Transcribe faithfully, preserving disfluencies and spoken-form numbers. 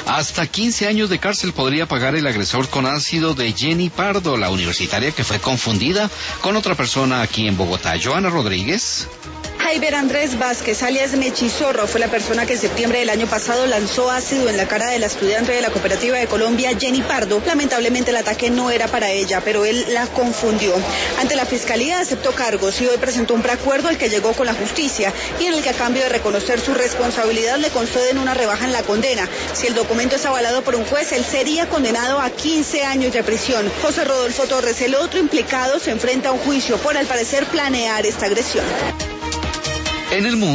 Hasta quince años de cárcel podría pagar el agresor con ácido de Jenny Pardo, la universitaria que fue confundida con otra persona aquí en Bogotá. Joana Rodríguez. Jaiber Andrés Vázquez, alias Mechizorro, fue la persona que en septiembre del año pasado lanzó ácido en la cara de la estudiante de la Cooperativa de Colombia, Jenny Pardo. Lamentablemente el ataque no era para ella, pero él la confundió. Ante la Fiscalía aceptó cargos y hoy presentó un preacuerdo al que llegó con la justicia y en el que a cambio de reconocer su responsabilidad le conceden una rebaja en la condena. Si el documento es avalado por un juez, él sería condenado a quince años de prisión. José Rodolfo Torres, el otro implicado, se enfrenta a un juicio por al parecer planear esta agresión. En el mundo